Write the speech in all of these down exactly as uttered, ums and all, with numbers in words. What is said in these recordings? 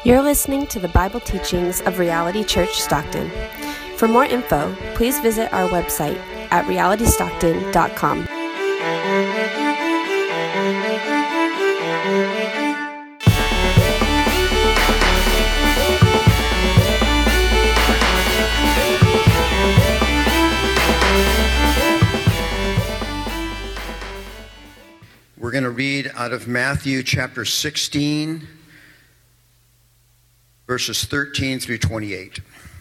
You're listening to the Bible teachings of Reality Church Stockton. For more info, please visit our website at reality stockton dot com. We're going to read out of Matthew chapter sixteen, verses thirteen through twenty-eight.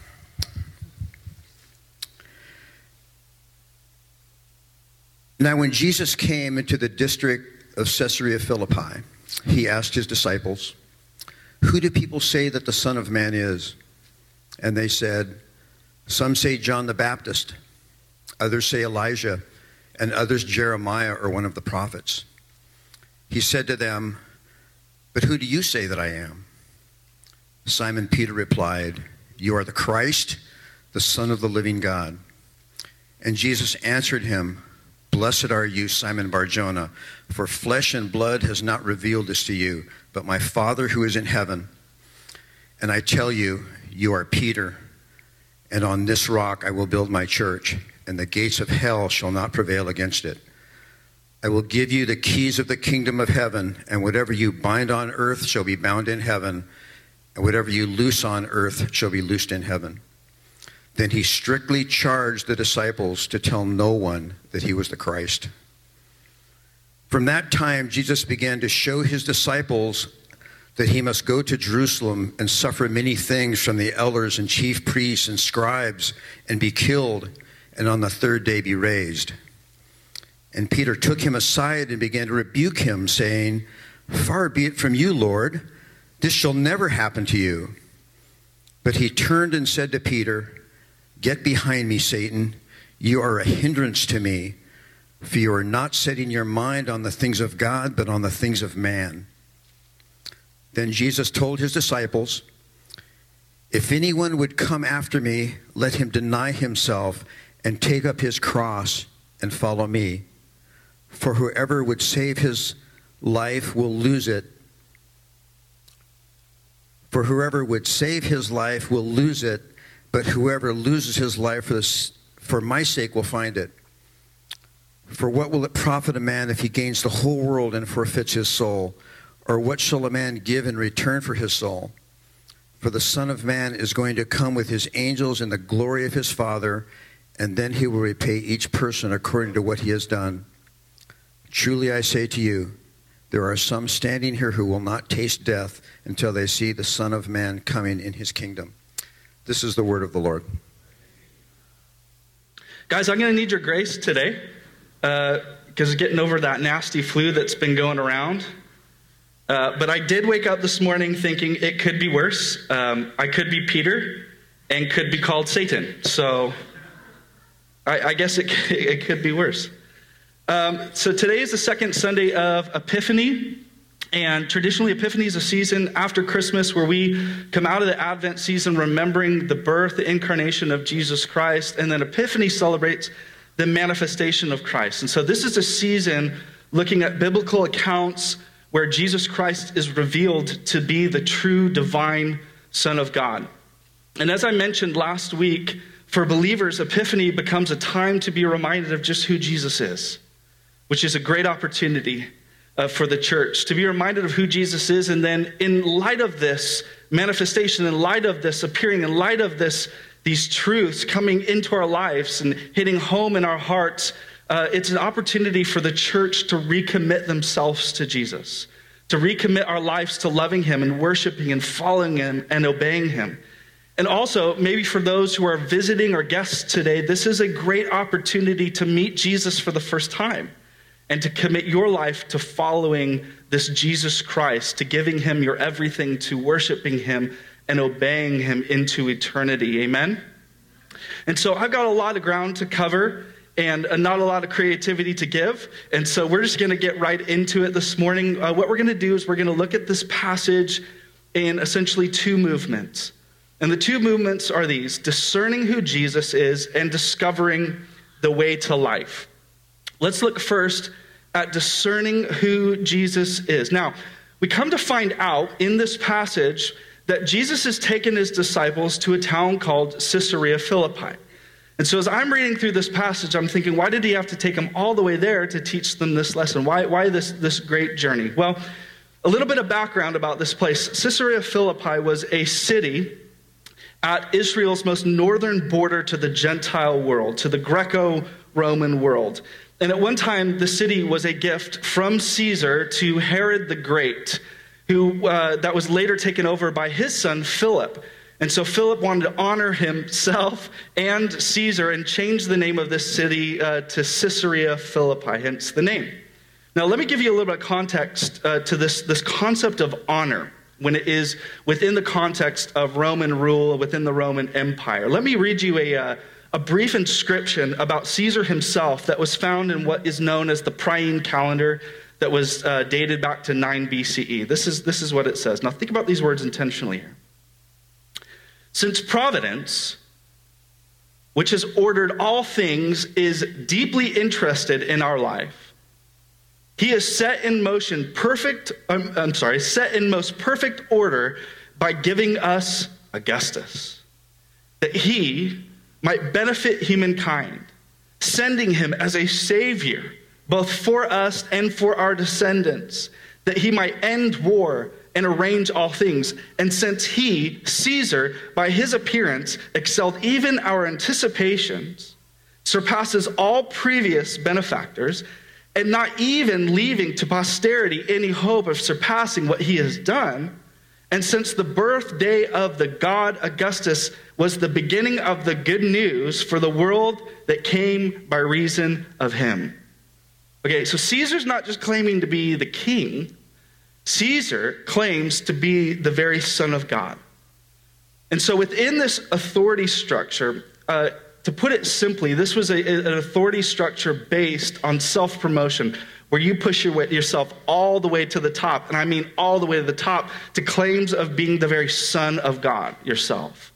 Now when Jesus came into the district of Caesarea Philippi, he asked his disciples, "Who do people say that the Son of Man is?" And they said, "Some say John the Baptist, others say Elijah, and others Jeremiah or one of the prophets." He said to them, "But who do you say that I am?" Simon Peter replied, "You are the Christ, the Son of the living God." And Jesus answered him, "Blessed are you, Simon Bar-Jonah, for flesh and blood has not revealed this to you, but my Father who is in heaven. And I tell you, you are Peter, and on this rock I will build my church, and the gates of hell shall not prevail against it. I will give you the keys of the kingdom of heaven, and whatever you bind on earth shall be bound in heaven, and whatever you loose on earth shall be loosed in heaven." Then he strictly charged the disciples to tell no one that he was the Christ. From that time, Jesus began to show his disciples that he must go to Jerusalem and suffer many things from the elders and chief priests and scribes and be killed, and on the third day be raised. And Peter took him aside and began to rebuke him, saying, "Far be it from you, Lord. This shall never happen to you." But he turned and said to Peter, "Get behind me, Satan. You are a hindrance to me, for you are not setting your mind on the things of God, but on the things of man." Then Jesus told his disciples, "If anyone would come after me, let him deny himself and take up his cross and follow me. For whoever would save his life will lose it. For whoever would save his life will lose it, but whoever loses his life for, this, for my sake will find it. For what will it profit a man if he gains the whole world and forfeits his soul? Or what shall a man give in return for his soul? For the Son of Man is going to come with his angels in the glory of his Father, and then he will repay each person according to what he has done. Truly I say to you, there are some standing here who will not taste death until they see the Son of Man coming in his kingdom." This is the word of the Lord. Guys, I'm going to need your grace today because uh, getting over that nasty flu that's been going around. Uh, but I did wake up this morning thinking it could be worse. Um, I could be Peter and could be called Satan. So I, I guess it, it could be worse. Um, so today is the second Sunday of Epiphany, and traditionally Epiphany is a season after Christmas where we come out of the Advent season remembering the birth, the incarnation of Jesus Christ, and then Epiphany celebrates the manifestation of Christ. And so this is a season looking at biblical accounts where Jesus Christ is revealed to be the true divine Son of God. And as I mentioned last week, for believers, Epiphany becomes a time to be reminded of just who Jesus is, which is a great opportunity uh, for the church to be reminded of who Jesus is. And then in light of this manifestation, in light of this appearing, in light of this, these truths coming into our lives and hitting home in our hearts, uh, it's an opportunity for the church to recommit themselves to Jesus, to recommit our lives to loving him and worshiping and following him and obeying him. And also, maybe for those who are visiting or guests today, this is a great opportunity to meet Jesus for the first time and to commit your life to following this Jesus Christ, to giving him your everything, to worshiping him and obeying him into eternity. Amen? And so I've got a lot of ground to cover and not a lot of creativity to give. And so we're just going to get right into it this morning. Uh, what we're going to do is we're going to look at this passage in essentially two movements. And the two movements are these: discerning who Jesus is and discovering the way to life. Let's look first at discerning who Jesus is. Now, we come to find out in this passage that Jesus has taken his disciples to a town called Caesarea Philippi. And so as I'm reading through this passage, I'm thinking, why did he have to take them all the way there to teach them this lesson? Why, why this, this great journey? Well, a little bit of background about this place. Caesarea Philippi was a city at Israel's most northern border to the Gentile world, to the Greco-Roman world. And at one time, the city was a gift from Caesar to Herod the Great, who uh, that was later taken over by his son, Philip. And so Philip wanted to honor himself and Caesar and change the name of this city uh, to Caesarea Philippi, hence the name. Now, let me give you a little bit of context uh, to this, this concept of honor when it is within the context of Roman rule, within the Roman Empire. Let me read you a, uh, a brief inscription about Caesar himself that was found in what is known as the Priene calendar that was uh, dated back to nine B C E. This is, this is what it says. Now, think about these words intentionally here. Since Providence, which has ordered all things, is deeply interested in our life, he has set in motion perfect, um, I'm sorry, set in most perfect order by giving us Augustus, that he might benefit humankind, sending him as a savior, both for us and for our descendants, that he might end war and arrange all things. And since he, Caesar, by his appearance, excelled even our anticipations, surpasses all previous benefactors, and not even leaving to posterity any hope of surpassing what he has done, and since the birthday of the god Augustus was the beginning of the good news for the world that came by reason of him. Okay, so Caesar's not just claiming to be the king. Caesar claims to be the very Son of God. And so within this authority structure, uh, to put it simply, this was a, an authority structure based on self-promotion, where you push your way, yourself all the way to the top, and I mean all the way to the top, to claims of being the very Son of God yourself.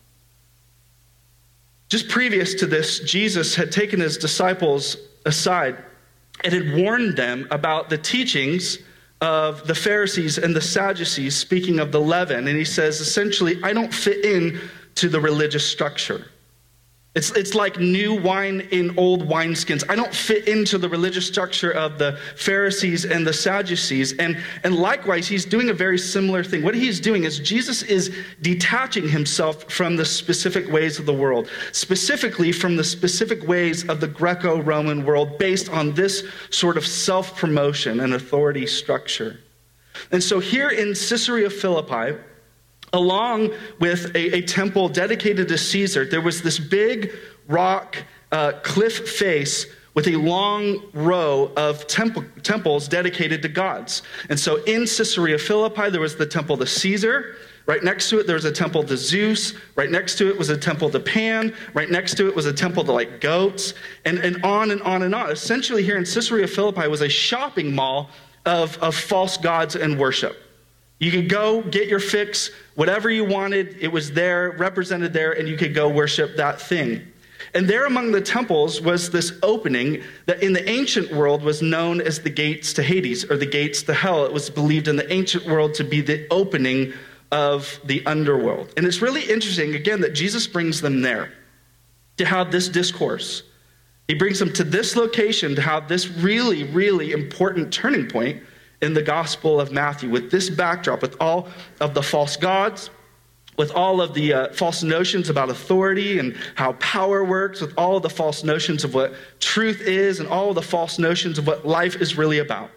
Just previous to this, Jesus had taken his disciples aside and had warned them about the teachings of the Pharisees and the Sadducees, speaking of the leaven. And he says, essentially, I don't fit in to the religious structure. It's, it's like new wine in old wineskins. I don't fit into the religious structure of the Pharisees and the Sadducees. And, and likewise, he's doing a very similar thing. What he's doing is Jesus is detaching himself from the specific ways of the world, specifically from the specific ways of the Greco-Roman world based on this sort of self-promotion and authority structure. And so here in Caesarea Philippi, along with a, a temple dedicated to Caesar, there was this big rock uh, cliff face with a long row of temple, temples dedicated to gods. And so in Caesarea Philippi, there was the temple to Caesar. Right next to it, there was a temple to Zeus. Right next to it was a temple to Pan. Right next to it was a temple to like goats, and, and on and on and on. Essentially here in Caesarea Philippi was a shopping mall of, of false gods and worship. You could go get your fix, whatever you wanted, it was there, represented there, and you could go worship that thing. And there among the temples was this opening that in the ancient world was known as the gates to Hades, or the gates to hell. It was believed in the ancient world to be the opening of the underworld. And it's really interesting, again, that Jesus brings them there to have this discourse. He brings them to this location to have this really, really important turning point in the Gospel of Matthew, with this backdrop, with all of the false gods, with all of the uh, false notions about authority and how power works, with all of the false notions of what truth is, and all of the false notions of what life is really about.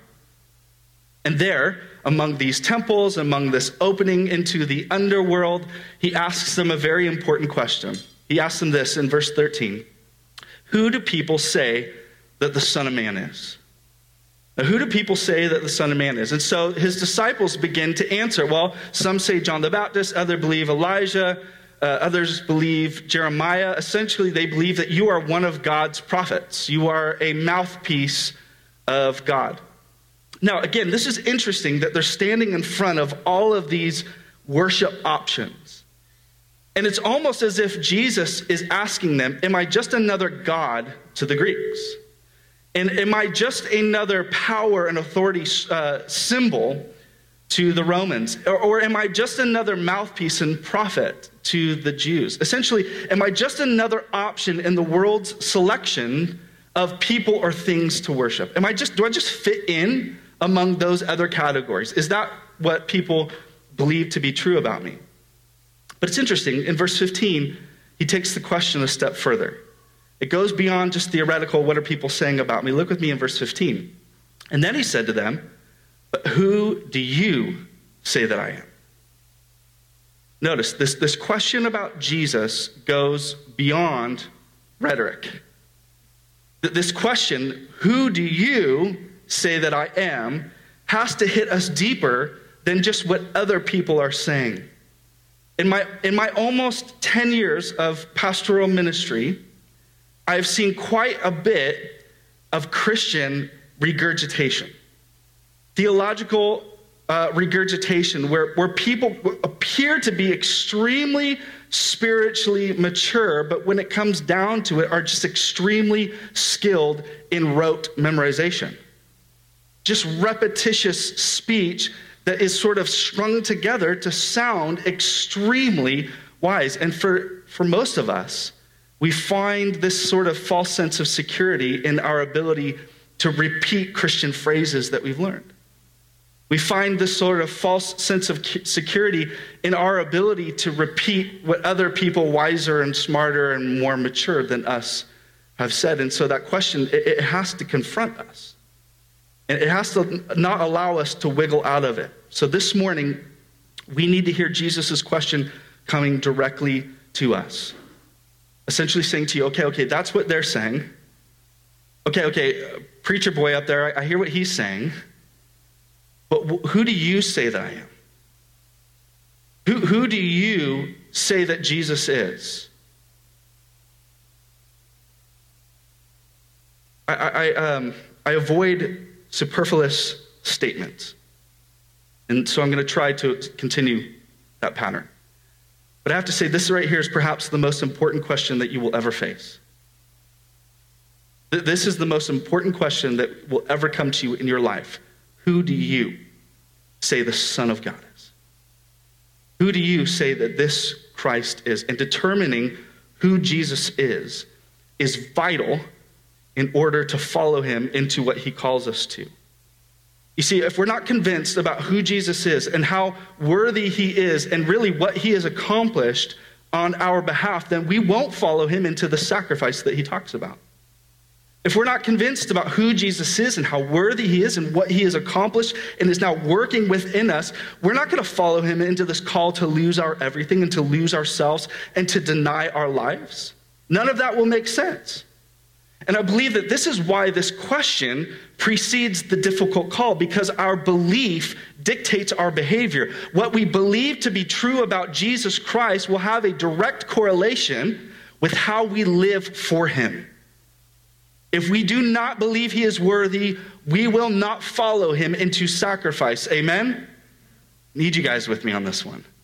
And there, among these temples, among this opening into the underworld, he asks them a very important question. He asks them this in verse thirteen. Who do people say that the Son of Man is? Now, who do people say that the Son of Man is? And so his disciples begin to answer. Well, some say John the Baptist, others believe Elijah, uh, others believe Jeremiah. Essentially, they believe that you are one of God's prophets. You are a mouthpiece of God. Now, again, this is interesting that they're standing in front of all of these worship options. And it's almost as if Jesus is asking them, am I just another God to the Greeks? And am I just another power and authority uh, symbol to the Romans? Or, or am I just another mouthpiece and prophet to the Jews? Essentially, am I just another option in the world's selection of people or things to worship? Am I just, do I just fit in among those other categories? Is that what people believe to be true about me? But it's interesting, in verse fifteen, he takes the question a step further. It goes beyond just theoretical, what are people saying about me? Look with me in verse fifteen. And then he said to them, but who do you say that I am? Notice, this, this question about Jesus goes beyond rhetoric. This question, who do you say that I am, has to hit us deeper than just what other people are saying. In my, in my almost ten years of pastoral ministry, I've seen quite a bit of Christian regurgitation. Theological uh, regurgitation, where, where people appear to be extremely spiritually mature, but when it comes down to it, are just extremely skilled in rote memorization. Just repetitious speech that is sort of strung together to sound extremely wise. And for, for most of us, we find this sort of false sense of security in our ability to repeat Christian phrases that we've learned. We find this sort of false sense of security in our ability to repeat what other people wiser and smarter and more mature than us have said. And so that question, it, it has to confront us. And it has to not allow us to wiggle out of it. So this morning, we need to hear Jesus' question coming directly to us. Essentially saying to you, okay, okay, that's what they're saying. Okay, okay, preacher boy up there, I, I hear what he's saying. But who do you say that I am? Who, who do you say that Jesus is? I, I, um, I avoid superfluous statements. And so I'm going to try to continue that pattern. But I have to say, this right here is perhaps the most important question that you will ever face. This is the most important question that will ever come to you in your life. Who do you say the Son of God is? Who do you say that this Christ is? And determining who Jesus is is vital in order to follow him into what he calls us to. You see, if we're not convinced about who Jesus is and how worthy he is and really what he has accomplished on our behalf, then we won't follow him into the sacrifice that he talks about. If we're not convinced about who Jesus is and how worthy he is and what he has accomplished and is now working within us, we're not going to follow him into this call to lose our everything and to lose ourselves and to deny our lives. None of that will make sense. And I believe that this is why this question precedes the difficult call, because our belief dictates our behavior. What we believe to be true about Jesus Christ will have a direct correlation with how we live for him. If we do not believe he is worthy, we will not follow him into sacrifice. Amen? Need you guys with me on this one.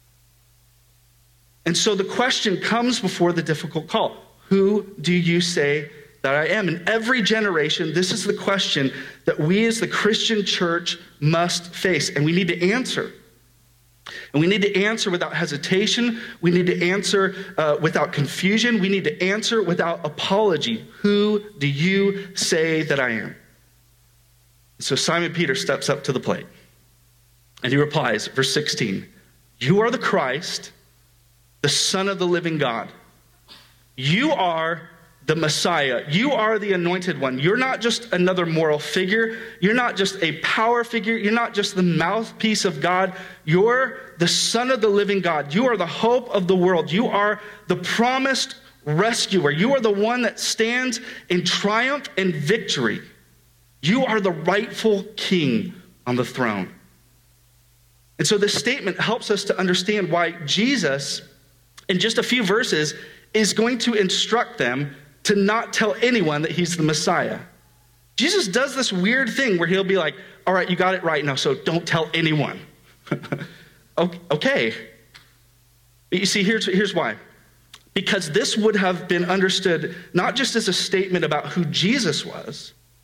And so the question comes before the difficult call. Who do you say that I am? In every generation, this is the question that we as the Christian church must face, and we need to answer. And we need to answer without hesitation. We need to answer uh, without confusion. We need to answer without apology. Who do you say that I am? So Simon Peter steps up to the plate, and he replies, verse sixteen, you are the Christ, the Son of the living God. You are the Messiah. You are the anointed one. You're not just another moral figure. You're not just a power figure. You're not just the mouthpiece of God. You're the Son of the living God. You are the hope of the world. You are the promised rescuer. You are the one that stands in triumph and victory. You are the rightful king on the throne. And so this statement helps us to understand why Jesus, in just a few verses, is going to instruct them to not tell anyone that he's the Messiah. Jesus does this weird thing where he'll be like, all right, you got it right now, so don't tell anyone. Okay. But you see, here's, here's why. Because this would have been understood not just as a statement about who Jesus was,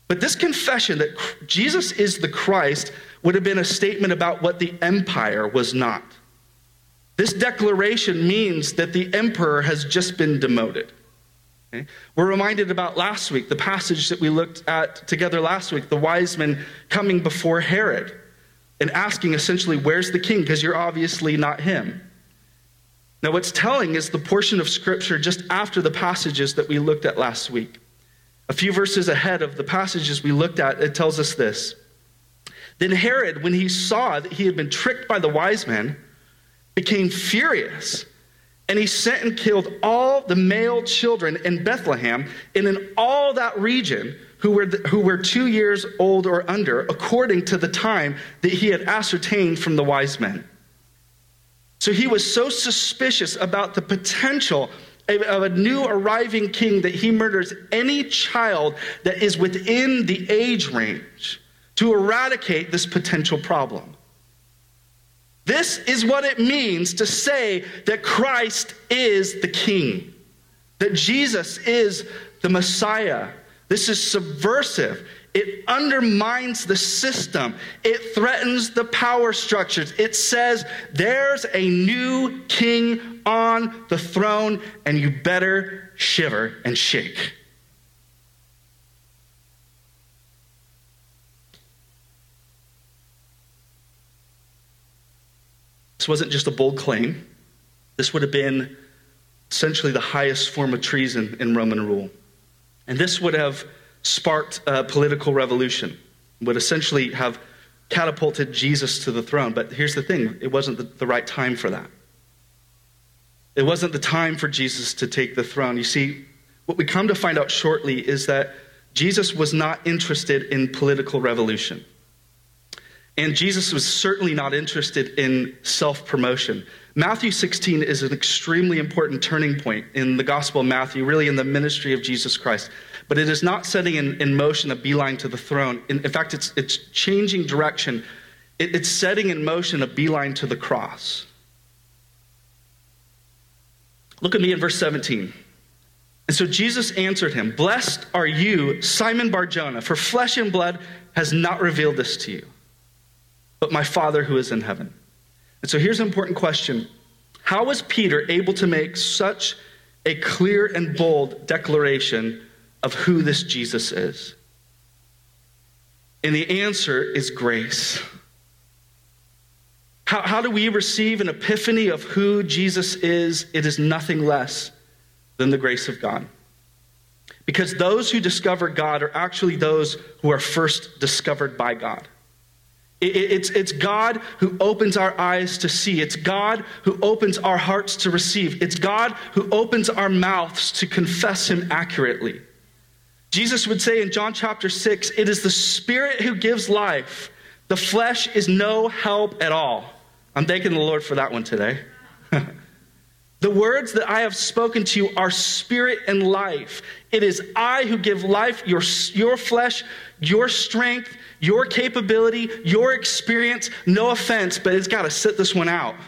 But this confession that Jesus is the Christ would have been a statement about what the empire was not. This declaration means that the emperor has just been demoted. Okay? We're reminded about last week, the passage that we looked at together last week, the wise men coming before Herod and asking essentially, where's the king? Because you're obviously not him. Now what's telling is the portion of scripture just after the passages that we looked at last week. A few verses ahead of the passages we looked at, it tells us this. Then Herod, when he saw that he had been tricked by the wise men, became furious, and he sent and killed all the male children in Bethlehem and in all that region who were, the, who were two years old or under, according to the time that he had ascertained from the wise men. So he was so suspicious about the potential of a new arriving king that he murders any child that is within the age range to eradicate this potential problem. This is what it means to say that Christ is the king, that Jesus is the Messiah. This is subversive. It undermines the system. It threatens the power structures. It says there's a new king on the throne, and you better shiver and shake. This wasn't just a bold claim. This would have been essentially the highest form of treason in Roman rule. And this would have sparked a political revolution, would essentially have catapulted Jesus to the throne. But here's the thing, it wasn't the, the right time for that. It wasn't the time for Jesus to take the throne. You see, what we come to find out shortly is that Jesus was not interested in political revolution. And Jesus was certainly not interested in self-promotion. Matthew sixteen is an extremely important turning point in the Gospel of Matthew, really in the ministry of Jesus Christ. But it is not setting in, in motion a beeline to the throne. In, in fact, it's, it's changing direction. It, it's setting in motion a beeline to the cross. Look at me in verse seventeen. And so Jesus answered him, "Blessed are you, Simon Bar-Jonah, for flesh and blood has not revealed this to you, but my Father who is in heaven." And so here's an important question. How was Peter able to make such a clear and bold declaration of who this Jesus is? And the answer is grace. How, how do we receive an epiphany of who Jesus is? It is nothing less than the grace of God. Because those who discover God are actually those who are first discovered by God. It's, it's God who opens our eyes to see. It's God who opens our hearts to receive. It's God who opens our mouths to confess him accurately. Jesus would say in John chapter six, "It is the Spirit who gives life. The flesh is no help at all." I'm thanking the Lord for that one today. "The words that I have spoken to you are spirit and life. It is I who give life, your, your flesh, your strength, your capability, your experience. No offense, but it's got to sit this one out."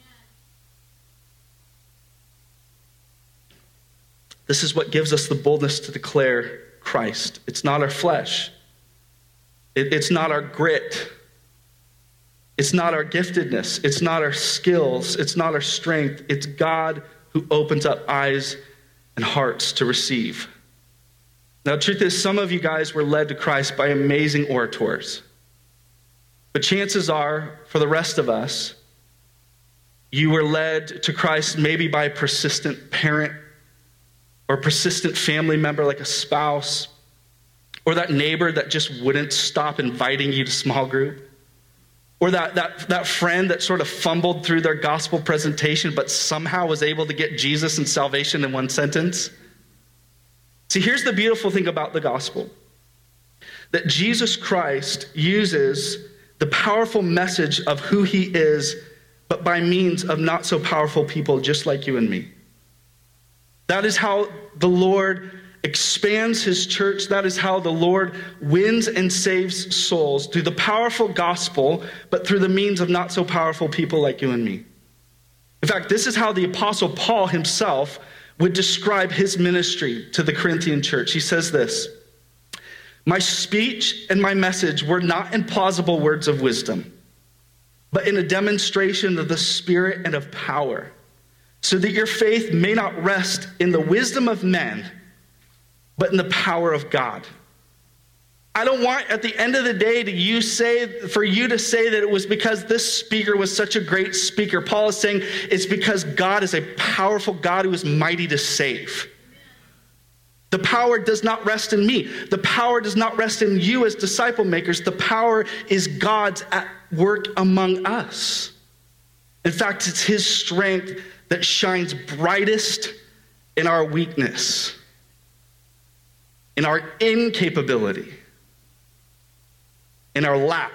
This is what gives us the boldness to declare Christ. It's not our flesh. It, it's not our grit. It's not our giftedness. It's not our skills. It's not our strength. It's God who opens up eyes and hearts to receive. Now, the truth is, some of you guys were led to Christ by amazing orators. But chances are, for the rest of us, you were led to Christ maybe by a persistent parent or a persistent family member like a spouse, or that neighbor that just wouldn't stop inviting you to small group, or that, that, that friend that sort of fumbled through their gospel presentation but somehow was able to get Jesus and salvation in one sentence. See, here's the beautiful thing about the gospel, that Jesus Christ uses the powerful message of who he is, but by means of not so powerful people just like you and me. That is how the Lord expands his church. That is how the Lord wins and saves souls, through the powerful gospel, but through the means of not so powerful people like you and me. In fact, this is how the Apostle Paul himself would describe his ministry to the Corinthian church. He says this, My speech and my message were not in plausible words of wisdom, but in a demonstration of the Spirit and of power, so that your faith may not rest in the wisdom of men, but in the power of God. I don't want at the end of the day to you say, for you to say that it was because this speaker was such a great speaker. Paul is saying it's because God is a powerful God who is mighty to save. The power does not rest in me. The power does not rest in you as disciple makers. The power is God's at work among us. In fact, it's his strength that shines brightest in our weakness, in our incapability, in our lack.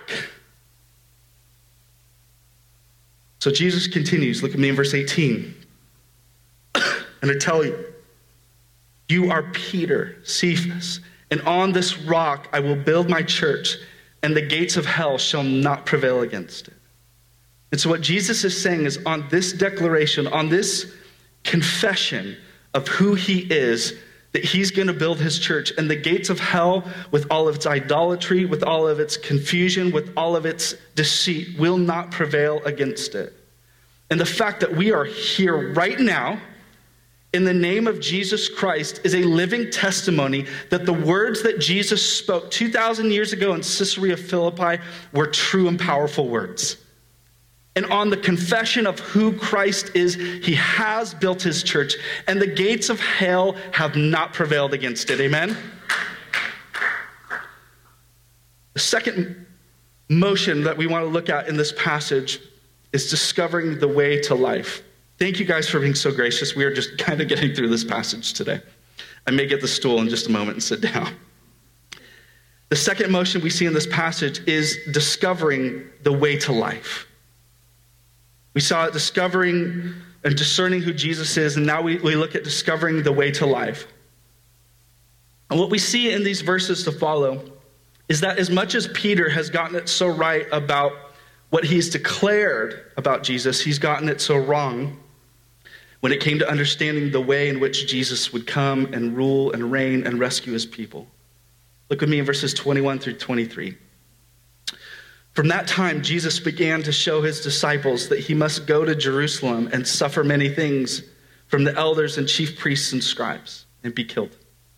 So Jesus continues. Look at me in verse eighteen. And I tell you, you are Peter, Cephas, and on this rock I will build my church, and the gates of hell shall not prevail against it. And so what Jesus is saying is on this declaration, on this confession of who he is, that he's going to build his church, and the gates of hell, with all of its idolatry, with all of its confusion, with all of its deceit, will not prevail against it. And the fact that we are here right now in the name of Jesus Christ is a living testimony that the words that Jesus spoke two thousand years ago in Caesarea Philippi were true and powerful words. And on the confession of who Christ is, he has built his church, and the gates of hell have not prevailed against it. Amen? The second motion that we want to look at in this passage is discovering the way to life. Thank you guys for being so gracious. We are just kind of getting through this passage today. I may get the stool in just a moment and sit down. The second motion we see in this passage is discovering the way to life. We saw it discovering and discerning who Jesus is, and now we, we look at discovering the way to life. And what we see in these verses to follow is that as much as Peter has gotten it so right about what he's declared about Jesus, he's gotten it so wrong when it came to understanding the way in which Jesus would come and rule and reign and rescue his people. Look with me in verses twenty-one through twenty-three. From that time, Jesus began to show his disciples that he must go to Jerusalem and suffer many things from the elders and chief priests and scribes and be killed,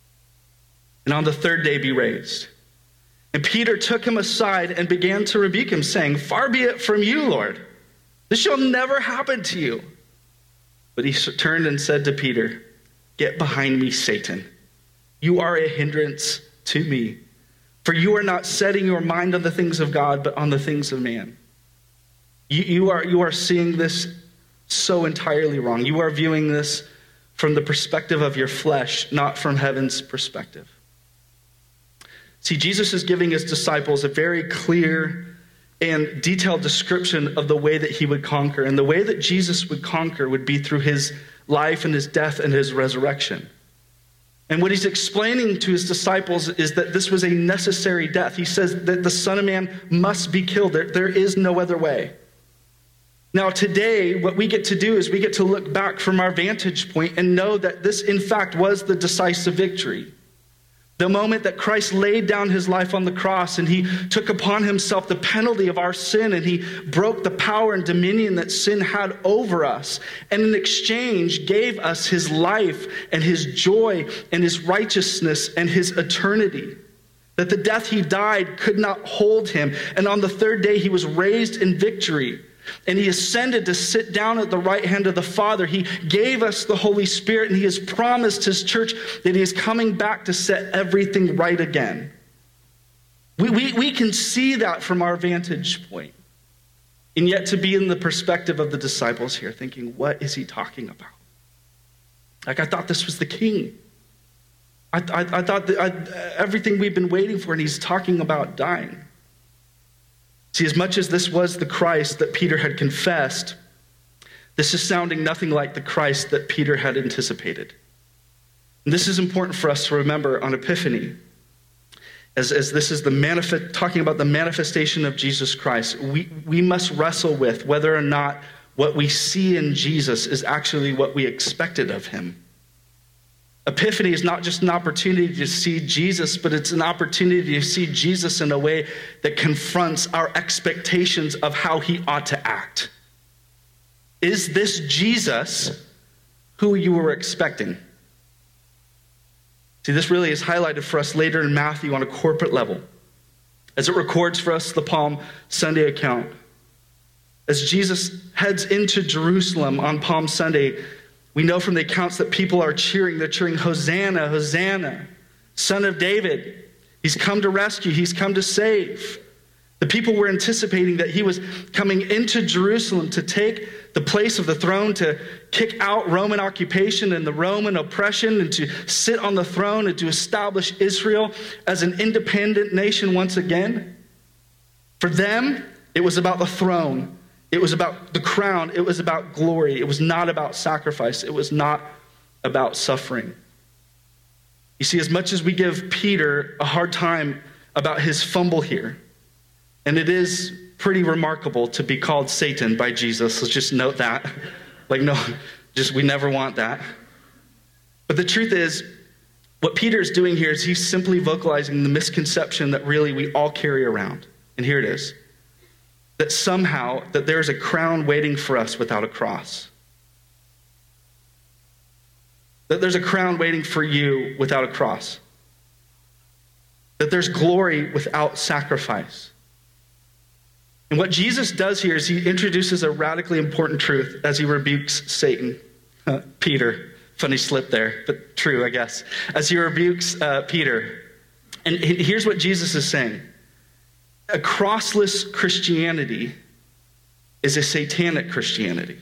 and on the third day be raised. And Peter took him aside and began to rebuke him, saying, "Far be it from you, Lord. This shall never happen to you." But he turned and said to Peter, "Get behind me, Satan. You are a hindrance to me, for you are not setting your mind on the things of God, but on the things of man." You, you, are, you are seeing this so entirely wrong. You are viewing this from the perspective of your flesh, not from heaven's perspective. See, Jesus is giving his disciples a very clear and detailed description of the way that he would conquer. And the way that Jesus would conquer would be through his life and his death and his resurrection. And what he's explaining to his disciples is that this was a necessary death. He says that the Son of Man must be killed. There, there is no other way. Now today, what we get to do is we get to look back from our vantage point and know that this, in fact, was the decisive victory. The moment that Christ laid down his life on the cross and he took upon himself the penalty of our sin, and he broke the power and dominion that sin had over us, and in exchange gave us his life and his joy and his righteousness and his eternity. That the death he died could not hold him. And on the third day he was raised in victory. And he ascended to sit down at the right hand of the Father. He gave us the Holy Spirit, and he has promised his church that he is coming back to set everything right again. We, we, we can see that from our vantage point. And yet to be in the perspective of the disciples here, thinking, what is he talking about? Like, I thought this was the king. I, I, I thought that I, everything we've been waiting for, and he's talking about dying. See, as much as this was the Christ that Peter had confessed, this is sounding nothing like the Christ that Peter had anticipated. And this is important for us to remember on Epiphany. As, as this is the manifest, talking about the manifestation of Jesus Christ, we, we must wrestle with whether or not what we see in Jesus is actually what we expected of him. Epiphany is not just an opportunity to see Jesus, but it's an opportunity to see Jesus in a way that confronts our expectations of how he ought to act. Is this Jesus who you were expecting? See, this really is highlighted for us later in Matthew on a corporate level, as it records for us the Palm Sunday account. As Jesus heads into Jerusalem on Palm Sunday, we know from the accounts that people are cheering. They're cheering, Hosanna, Hosanna, Son of David. He's come to rescue. He's come to save. The people were anticipating that he was coming into Jerusalem to take the place of the throne, to kick out Roman occupation and the Roman oppression, and to sit on the throne and to establish Israel as an independent nation once again. For them, it was about the throne. It was about the crown. It was about glory. It was not about sacrifice. It was not about suffering. You see, as much as we give Peter a hard time about his fumble here, and it is pretty remarkable to be called Satan by Jesus. Let's just note that. Like, no, just we never want that. But the truth is, what Peter is doing here is he's simply vocalizing the misconception that really we all carry around. And here it is. That somehow, that there's a crown waiting for us without a cross. That there's a crown waiting for you without a cross. That there's glory without sacrifice. And what Jesus does here is he introduces a radically important truth as he rebukes Satan. Uh, Peter, funny slip there, but true, I guess. As he rebukes uh, Peter. And here's what Jesus is saying. A crossless Christianity is a satanic Christianity.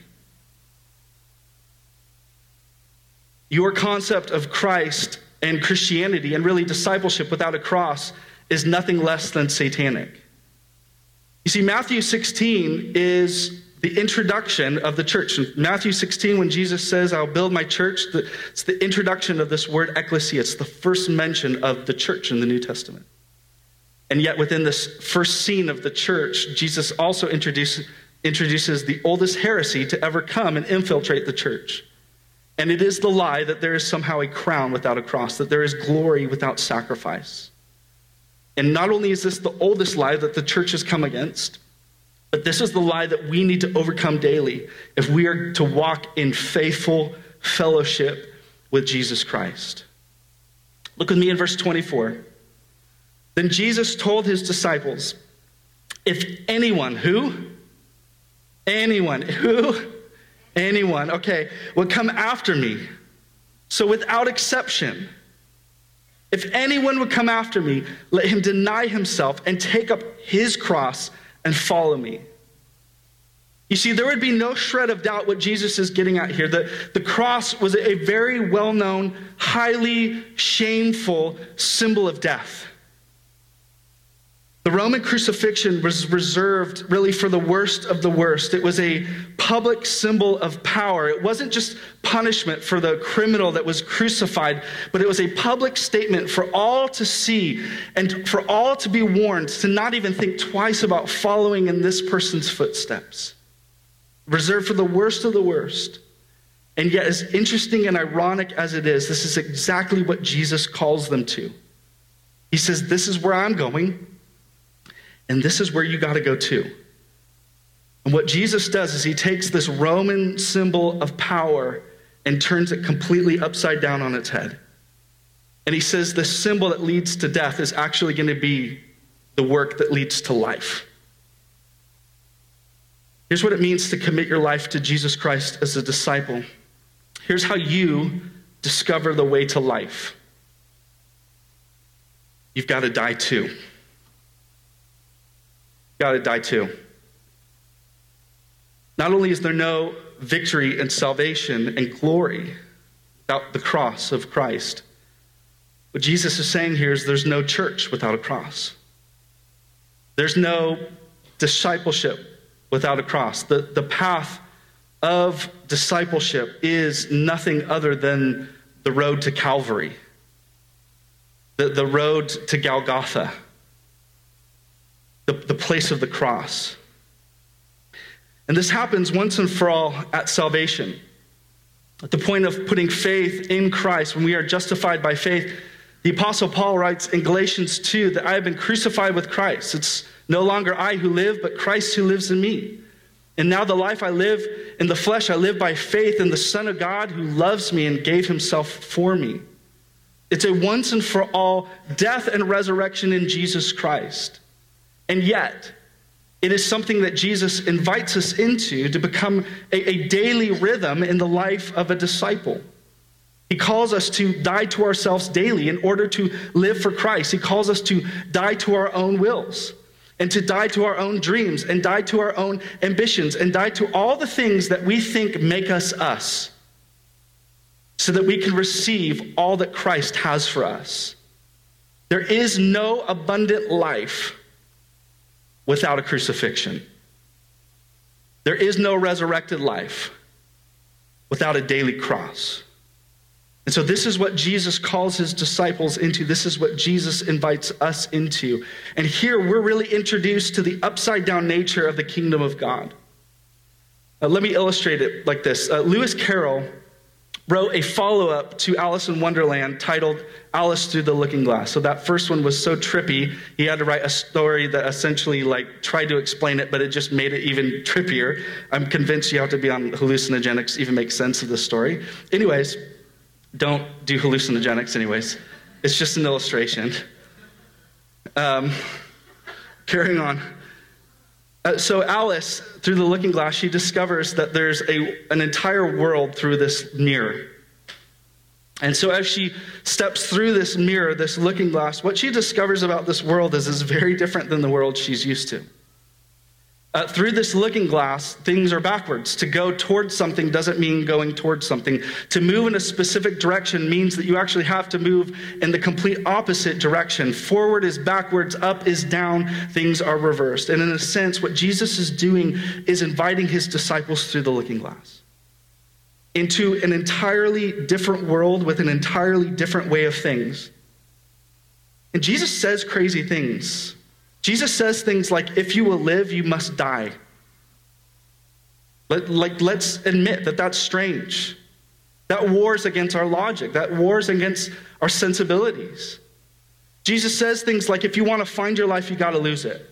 Your concept of Christ and Christianity, and really discipleship without a cross, is nothing less than satanic. You see, Matthew sixteen is the introduction of the church. In Matthew sixteen, when Jesus says, I'll build my church, it's the introduction of this word ecclesia. It's the first mention of the church in the New Testament. And yet within this first scene of the church, Jesus also introduces, introduces the oldest heresy to ever come and infiltrate the church. And it is the lie that there is somehow a crown without a cross, that there is glory without sacrifice. And not only is this the oldest lie that the church has come against, but this is the lie that we need to overcome daily if we are to walk in faithful fellowship with Jesus Christ. Look with me in verse twenty-four. Then Jesus told his disciples, if anyone, who? Anyone, who? Anyone, okay, would come after me. So without exception, if anyone would come after me, let him deny himself and take up his cross and follow me. You see, there would be no shred of doubt what Jesus is getting at here. The, the cross was a very well-known, highly shameful symbol of death. The Roman crucifixion was reserved really for the worst of the worst. It was a public symbol of power. It wasn't just punishment for the criminal that was crucified, but it was a public statement for all to see and for all to be warned to not even think twice about following in this person's footsteps. Reserved for the worst of the worst. And yet, as interesting and ironic as it is, this is exactly what Jesus calls them to. He says, this is where I'm going. And this is where you got to go too. And what Jesus does is he takes this Roman symbol of power and turns it completely upside down on its head. And he says the symbol that leads to death is actually going to be the work that leads to life. Here's what it means to commit your life to Jesus Christ as a disciple. Here's how you discover the way to life. You've got to die too. Got to die too. Not only is there no victory and salvation and glory without the cross of Christ, what Jesus is saying here is there's no church without a cross. There's no discipleship without a cross. The, the path of discipleship is nothing other than the road to Calvary, the, the road to Golgotha. The, the place of the cross. And this happens once and for all at salvation. At the point of putting faith in Christ, when we are justified by faith, the Apostle Paul writes in Galatians two that I have been crucified with Christ. It's no longer I who live, but Christ who lives in me. And now the life I live in the flesh, I live by faith in the Son of God who loves me and gave himself for me. It's a once and for all death and resurrection in Jesus Christ. And yet, it is something that Jesus invites us into to become a, a daily rhythm in the life of a disciple. He calls us to die to ourselves daily in order to live for Christ. He calls us to die to our own wills and to die to our own dreams and die to our own ambitions and die to all the things that we think make us us so that we can receive all that Christ has for us. There is no abundant life without a crucifixion. There is no resurrected life without a daily cross. And so this is what Jesus calls his disciples into. This is what Jesus invites us into. And here we're really introduced to the upside down nature of the kingdom of God. Uh, let me illustrate it like this. Uh, Lewis Carroll wrote a follow-up to Alice in Wonderland titled Alice Through the Looking Glass. So that first one was so trippy, he had to write a story that essentially like tried to explain it, but it just made it even trippier. I'm convinced you have to be on hallucinogenics to even make sense of this story. Anyways, don't do hallucinogenics anyways. It's just an illustration. Um, carrying on. Uh, so Alice, through the looking glass, she discovers that there's a, an entire world through this mirror. And so as she steps through this mirror, this looking glass, what she discovers about this world is, is very different than the world she's used to. Uh, through this looking glass, things are backwards. To go towards something doesn't mean going towards something. To move in a specific direction means that you actually have to move in the complete opposite direction. Forward is backwards, up is down, things are reversed. And in a sense, what Jesus is doing is inviting his disciples through the looking glass into an entirely different world with an entirely different way of things. And Jesus says crazy things. Jesus says things like, if you will live, you must die. Let, like, let's admit that that's strange. That wars against our logic. That wars against our sensibilities. Jesus says things like, if you want to find your life, you got to lose it.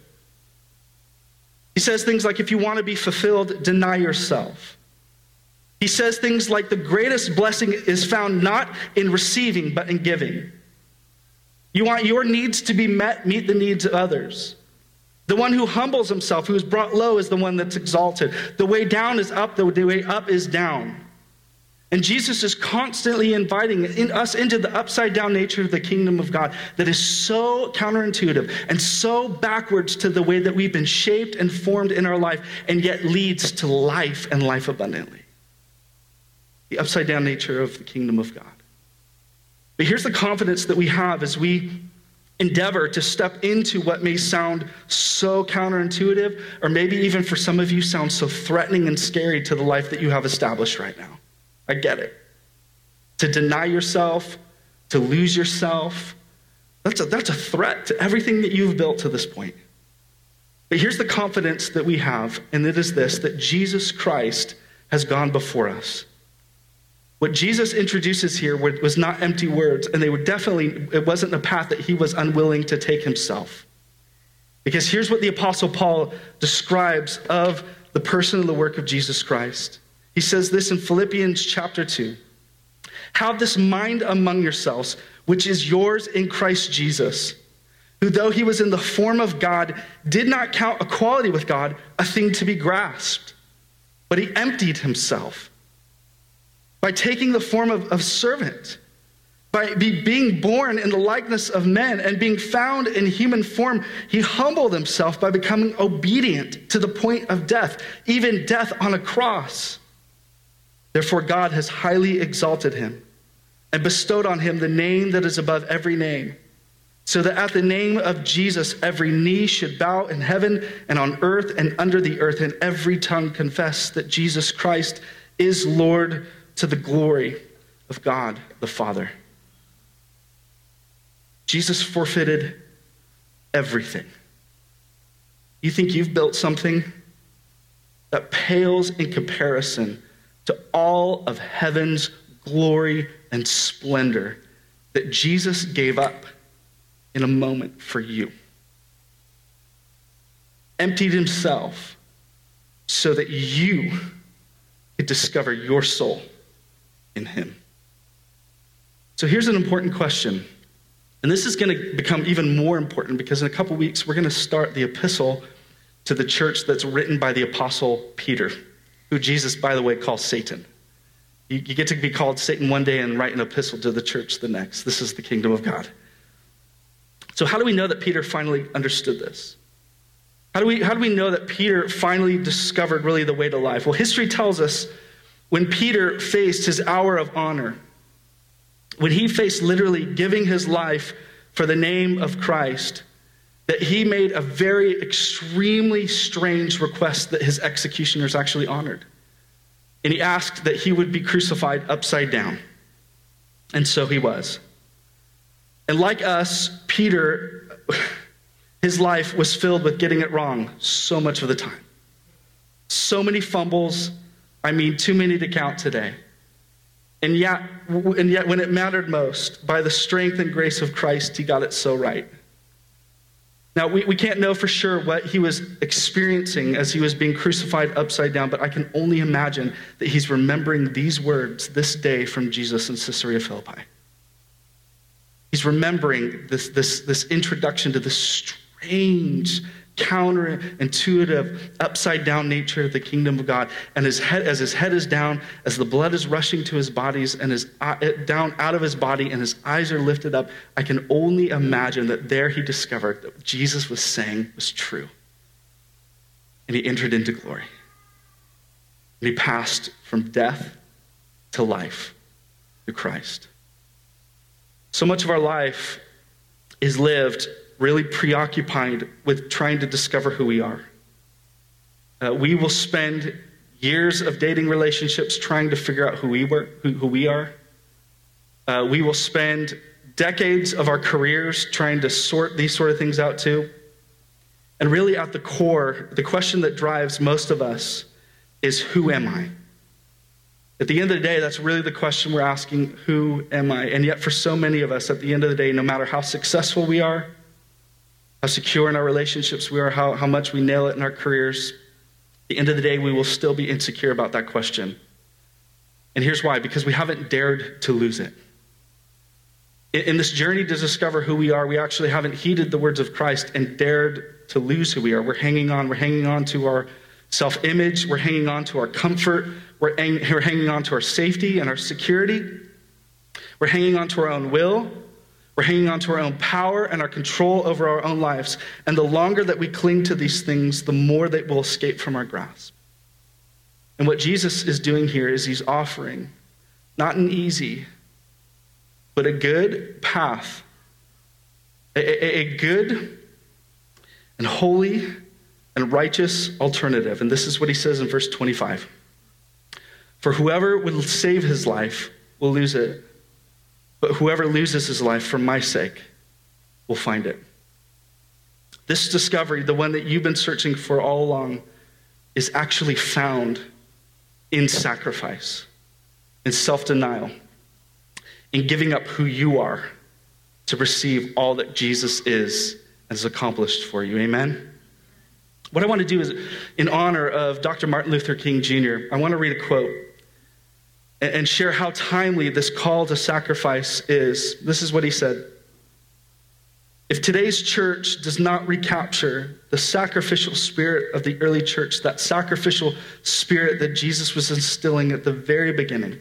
He says things like, if you want to be fulfilled, deny yourself. He says things like, the greatest blessing is found not in receiving, but in giving. You want your needs to be met, meet the needs of others. The one who humbles himself, who is brought low, is the one that's exalted. The way down is up, the way up is down. And Jesus is constantly inviting in us into the upside down nature of the kingdom of God that is so counterintuitive and so backwards to the way that we've been shaped and formed in our life, and yet leads to life and life abundantly. The upside down nature of the kingdom of God. But here's the confidence that we have as we endeavor to step into what may sound so counterintuitive, or maybe even for some of you sound so threatening and scary to the life that you have established right now. I get it. To deny yourself, to lose yourself, that's a, that's a threat to everything that you've built to this point. But here's the confidence that we have, and it is this, that Jesus Christ has gone before us. What Jesus introduces here was not empty words, and they were definitely, it wasn't a path that he was unwilling to take himself. Because here's what the Apostle Paul describes of the person and the work of Jesus Christ. He says this in Philippians chapter two. Have this mind among yourselves, which is yours in Christ Jesus, who though he was in the form of God, did not count equality with God a thing to be grasped, but he emptied himself by taking the form of, of servant, by be, being born in the likeness of men and being found in human form. He humbled himself by becoming obedient to the point of death, even death on a cross. Therefore, God has highly exalted him and bestowed on him the name that is above every name, so that at the name of Jesus, every knee should bow in heaven and on earth and under the earth, and every tongue confess that Jesus Christ is Lord, to the glory of God the Father. Jesus forfeited everything. You think you've built something that pales in comparison to all of heaven's glory and splendor that Jesus gave up in a moment for you. Emptied himself so that you could discover your soul in him. So here's an important question. And this is going to become even more important because in a couple weeks, we're going to start the epistle to the church that's written by the apostle Peter, who Jesus, by the way, calls Satan. You, you get to be called Satan one day and write an epistle to the church the next. This is the kingdom of God. So how do we know that Peter finally understood this? How do we, how do we know that Peter finally discovered really the way to life? Well, history tells us when Peter faced his hour of honor, when he faced literally giving his life for the name of Christ, that he made a very extremely strange request that his executioners actually honored. And he asked that he would be crucified upside down. And so he was. And like us, Peter, his life was filled with getting it wrong so much of the time. So many fumbles, I mean, too many to count today. And yet, and yet when it mattered most, by the strength and grace of Christ, he got it so right. Now, we, we can't know for sure what he was experiencing as he was being crucified upside down, but I can only imagine that he's remembering these words this day from Jesus in Caesarea Philippi. He's remembering this, this, this introduction to this strange, counterintuitive, upside-down nature of the kingdom of God. And his head, as his head is down, as the blood is rushing to his bodies and his down out of his body, and his eyes are lifted up, I can only imagine that there he discovered that what Jesus was saying was true. And he entered into glory. And he passed from death to life through Christ. So much of our life is lived really preoccupied with trying to discover who we are. Uh, we will spend years of dating relationships trying to figure out who we were, who, who we are. Uh, we will spend decades of our careers trying to sort these sort of things out too. And really at the core, the question that drives most of us is, who am I? At the end of the day, that's really the question we're asking, who am I? And yet for so many of us, at the end of the day, no matter how successful we are, how secure in our relationships we are, how, how much we nail it in our careers, at the end of the day, we will still be insecure about that question. And here's why, because we haven't dared to lose it. In, in this journey to discover who we are, we actually haven't heeded the words of Christ and dared to lose who we are. We're hanging on, we're hanging on to our self-image, we're hanging on to our comfort, we're, ang- we're hanging on to our safety and our security, we're hanging on to our own will, we're hanging on to our own power and our control over our own lives. And the longer that we cling to these things, the more they will escape from our grasp. And what Jesus is doing here is he's offering not an easy, but a good path, a, a, a good and holy and righteous alternative. And this is what he says in verse twenty-five. For whoever will save his life will lose it. But whoever loses his life for my sake will find it. This discovery, the one that you've been searching for all along, is actually found in sacrifice, in self-denial, in giving up who you are to receive all that Jesus is and has accomplished for you. Amen? What I want to do is, in honor of Doctor Martin Luther King Junior, I want to read a quote and share how timely this call to sacrifice is. This is what he said. If today's church does not recapture the sacrificial spirit of the early church, that sacrificial spirit that Jesus was instilling at the very beginning,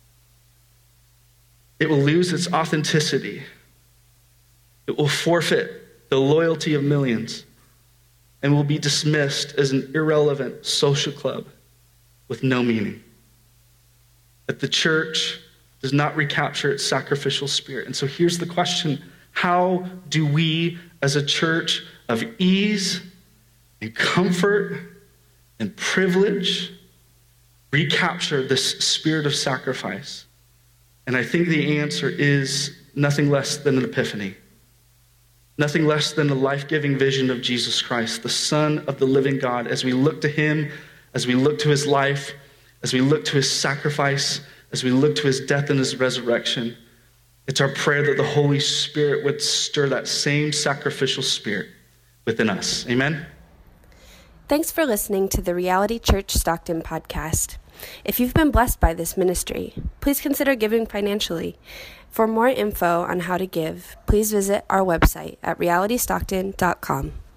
it will lose its authenticity. It will forfeit the loyalty of millions and will be dismissed as an irrelevant social club with no meaning. That the church does not recapture its sacrificial spirit. And so here's the question. How do we, as a church of ease and comfort and privilege, recapture this spirit of sacrifice? And I think the answer is nothing less than an epiphany. Nothing less than the life-giving vision of Jesus Christ, the Son of the living God. As we look to him, as we look to his life, as we look to his sacrifice, as we look to his death and his resurrection, it's our prayer that the Holy Spirit would stir that same sacrificial spirit within us. Amen? Thanks for listening to the Reality Church Stockton podcast. If you've been blessed by this ministry, please consider giving financially. For more info on how to give, please visit our website at reality stockton dot com.